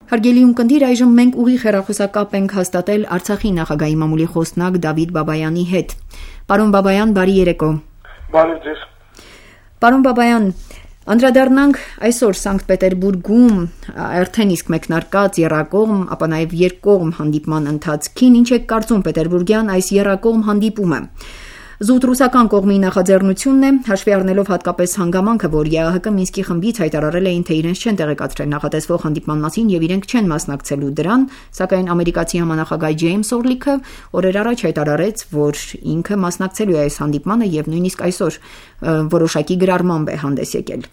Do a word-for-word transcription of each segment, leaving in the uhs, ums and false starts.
Հարգելի ունկնդիր, այժմ մենք ուղիղ հեռախոսակապ ենք հաստատել Արցախի նախագահի մամուլի խոսնակ Դավիթ Բաբայանի հետ։ Պարոն Բաբայան, բարի երեկո։ Բարի ձեզ։ Պարոն Բաբայան, անդրադառնանք այսօր Սանկտ Պետերբուրգում արդեն իսկ մեկնարկած եռակողմ, ապա նաև երկկողմ հանդիպման ընթացքին, ինչ է կարծում պետերբուրգյան այս եռակողմ հանդիպումը։ Զուտ ռուսական կողմի նախաձեռնությունն է, հաշվի առնելով հատկապես հանգամանքը, որ ԵԱՀԿ Մինսկի խմբից հայտարարել էին, թե իրենց չեն տեղեկացրել նախատեսվող հանդիպման մասին եւ իրենք չեն մասնակցելու դրան, սակայն ամերիկացի համանախագահ Ջեյմս Օրլիքը օրեր առաջ հայտարարեց, որ ինքը մասնակցելու է այս հանդիպմանը եւ նույնիսկ այսօր որոշակի գրառմամբ է հանդես եկել։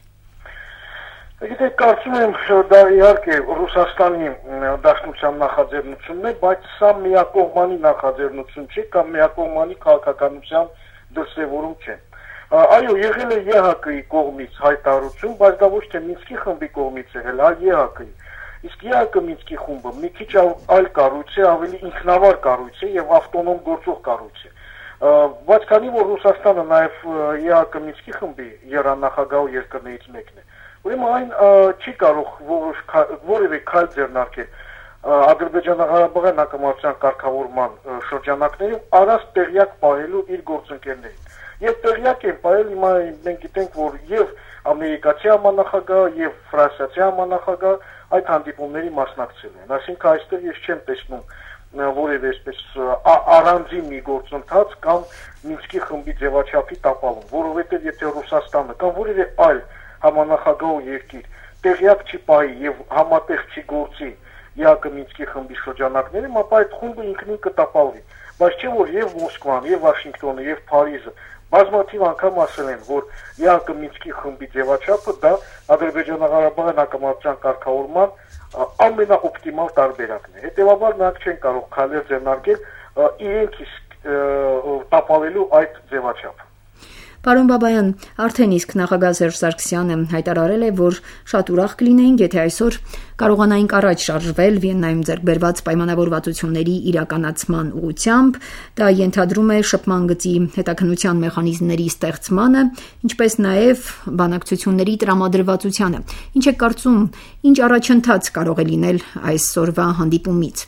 Գիտեք, կարծում եմ, դա իհարկե Ռուսաստանի Դաշնության նախաձեռնությունն է, բայց սա միակողմանի նախաձեռնություն չէ կամ միակողմանի քաղաքականության դրսևորում չէ։ Այո, եղել է ԵԱՀԿ-ի կողմից հայտարարություն, բայց դա ոչ թե Մինսկի խմբի կողմից եղել, այլ ԵԱՀԿ-ի։ Իսկ ԵԱՀԿ Մինսկի խումբը մի քիչ այլ կառույց է, ավելի ինքնավար կառույց է եւ ավտոնոմ գործող կառույց է։ Բայց քանի որ Ռուսաստանը նաեւ ԵԱՀԿ Մինսկի խմբի երանախագահ երկրներից մեկն է, ուրեմն այն չի կարող որևէ քայլ ձեռնարկել Ադրբեջանա-Ղարաբաղյան հակամարտության կարգավորման շրջանակներում առանց տեղյակ պահելու իր գործընկերներին։ Եվ տեղյակ են պահել, հիմա մենք գիտենք, որ եւ ամերիկացի համանախագահ եւ ֆրանսիացի համանախագահ այդ հանդիպումների մասնակցել են։ Այսինքն այստեղ ես չեմ տեսնում որևէ այսպես առանձին մի գործընթաց կամ Մինսկի խմբի ձևաչափի տապալում, որովհետեւ եթե Ռուսաստանը կամ որևէ այլ համանախագահ երկիր տեղյակ չի պահի եւ համատեղ չի գործի ԵԱՀԿ Մինսկի խմբի շրջանակներում, ապա այդ խումբը ինքնին կտապալվի։ Բայց չէ որ եւ Մոսկվան, եւ Վաշինգտոնը, եւ Փարիզը բազմաթիվ անգամ ասել են, որ ԵԱՀԿ Մինսկի խմբի ձևաչափը դա Ադրբեջանա-Ղարաբաղյան հակամարտության կարգավորման ամենաօպտիմալ տարբերակն է։ Հետևաբար նրանք չեն կարող քայլեր ձեռնարկել իրենք իսկ տապալելու այդ ձևաչափը։ Պարոն Բաբայան, արդեն իսկ նախագահ Սերժ Սարգսյանը հայտարարել է, որ շատ ուրախ կլինեին, եթե այսօր կարողանայինք առաջ շարժվել Վիեննայում ձեռք բերված պայմանավորվածությունների իրականացման ուղղությամբ, դա ենթադրում է շփման գծի հետաքննության մեխանիզմների ստեղծմանը, ինչպես նաև բանակցությունների տրամադրվածությանը։ Ինչ է կարծում, ինչ առաջընթաց կարող է լինել այսօրվա հանդիպումից։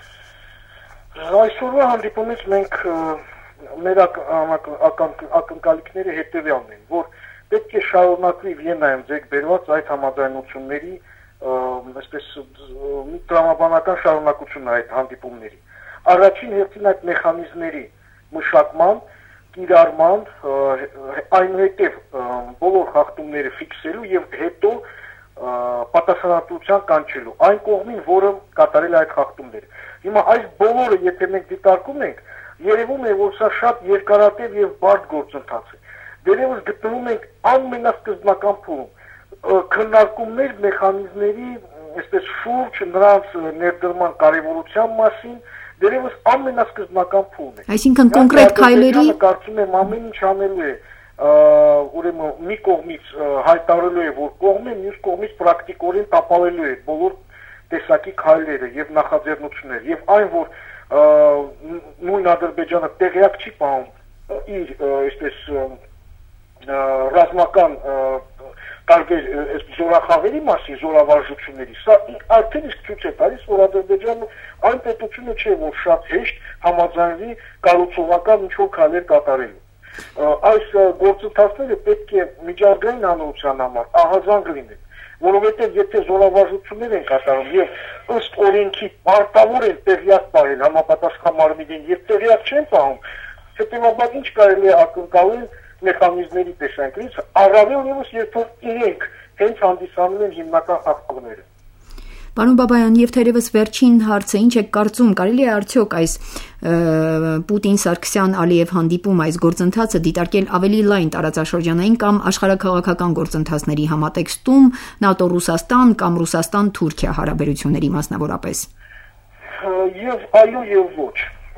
Այսօրվա հանդիպումից մենք մեր ակնկալիքները հետևյալն են, որ պետք է շարունակվի Վիեննայում ձեռք բերված այդ համաձայնությունների այսպես տրամաբանական շարունակությունը այդ հանդիպումների։ Առաջին հերթին այդ մեխանիզմների մշակման, կիրառման, այնուհետև բոլոր խախտումները ֆիքսելու եւ հետո պատասխանատվության կանչելու այն կողմին, որը կատարել է այդ խախտումները։ Հիմա այս բոլորը, եթե մենք դիտարկում ենք, երևում է, որ սա շատ երկարատև եւ բարդ գործընթաց է։ Դերևս գտնվում ենք ամենասկզբնական փուլում։ Քննարկումներ մեխանիզմների, այսպես շուրջ նրանց ներդրման կարևորության մասին, դերևս ամենասկզբնական փուլն է։ Այսինքն կոնկրետ քայլերի կարծում եմ ամեն ինչ անելու է, ուրեմն մի կողմից հայտարարելու է, որ կողմը, մյուս կողմից պրակտիկորեն տապալելու է բոլոր տեսակի քայլերը եւ նախաձեռնությունները եւ այն, որ նույն Ադրբեջանը տեղյակ չի պահում իր այսպես ռազմական տարբեր զորախաղերի մասին, զորավարժությունների, սա արդեն իսկ ցույց է տալիս, որ Ադրբեջանը այն պետությունը չէ, որ շատ հեշտ համաձայնվի կառուցողական ինչ-որ քայլեր կատարելու։ Այս գործընթացները պետք է միջազգային հանրության համար ահազանգ լինեն, որովհետև եթե զորավարժություններ են կատարում եւ ըստ օրենքի պարտավոր են տեղյակ պահել համապատասխան մարմինին եւ տեղյակ չեն պահում, հետեւաբար ինչ կարելի է ակնկալել մեխանիզմների տեսանկյունից, առավել ևս երբ որ իրենք հենց հանդիսանում են հիմնական խախտումները։ Պարոն Բաբայան, եւ թերևս վերջին հարցը, ինչ է կարծում, կարելի է արդյոք այս Պուտին-Սարգսյան-Ալիև հանդիպում, այս գործընթացը դիտարկել ավելի լայն տարածաշրջանային կամ աշխարհաքաղաքական գործընթացների համատեքստում, ՆԱՏՕ-Ռուսաստան կամ Ռուսաստան-Թուրքիա հարաբերությունների մասնավորապես։ Եվ այո եւ ոչ։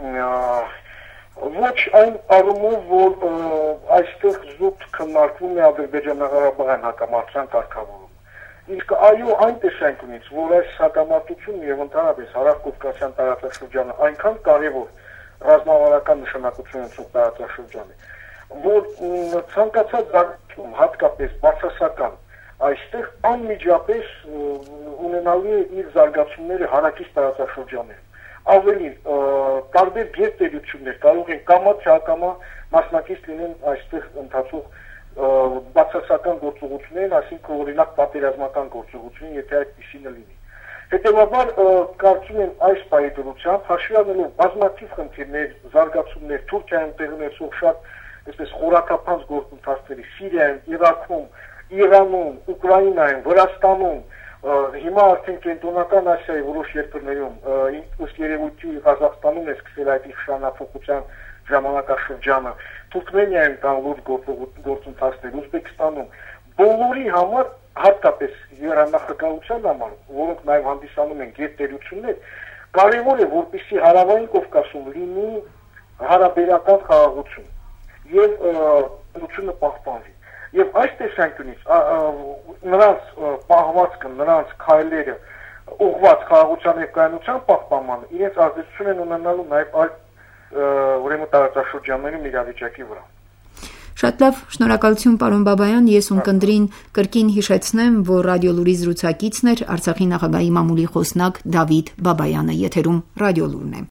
Ոչ այն առումով, որ այստեղ զուտ քննարկվում է Ադրբեջանա-Ղարաբաղյան հակամարտության կարգավորումը։ Իսկ այո այն տեսանկյունից, որ այս հակամարտությունն եւ ընդհանրապես Հարավկովկասյան տարածաշրջանը այնքան կարեւոր ռազմավարական նշանակություն ունեցող տարածաշրջան է, որ ցանկացած զարգացում, հատկապես բացասական այստեղ անմիջապես ունենալու է իր զարգացումները հարակից տարածաշրջաններում։ Ավելին, տարբեր գերտերություններ կարող են կամաց հակամա մասնակից լինեն այստեղ ընթացող բացասական գործողություններին, այսինքն օրինակ պատերազմական գործողություն, եթե այդպիսինը լինի։ Հետևաբար կարծում եմ այս պահի դրությամբ հաշվի առնելով բազմաթիվ խնդիրներ, զարգացումներ, Թուրքիայում տեղի ունեցող շատ այսպես խորաթափանց գործընթացների Սիրիայում, Իրաքում, Իրանում, Ուկրաինայում, Վրաստանում, հիմա արդեն կենտրոնական Ասիայի որոշ երկրներում, ըստ երևույթի Ղազախստանում է սկսել այդ իշխանափոխության ժամանակաշրջանը, Թուրքմենիայում կան լուրջ գործընթացներ, Ուզբեկստանում, բոլորի համար հատկապես երանախագահության համար, որոնք նաև հանդիսանում են գերտերություններ, կարևոր է, որպեսզի Հարավային Կովկասում լինի հարաբերական խաղաղություն եւ ընդունումը պահպանվի։ Եվ այս տեսանկյունից նրանց պահվածքը, նրանց քայլերը ուղղված խաղաղության եւ կայունության պահպանմանը իրենց ազդեցություն են ունենալու նաեւ այլ ուրեմն տարածաշրջաններում իրավիճակի վրա։ Շատ լավ, շնորհակալություն պարոն Բաբայան, ես ունկնդրին կրկին հիշեցնեմ, որ Ռադիոլուրի զրուցակիցն էր Արցախի նախագահի մամուլի խոսնակ Դավիթ Բաբայանը, եթերում Ռադիոլուրն է։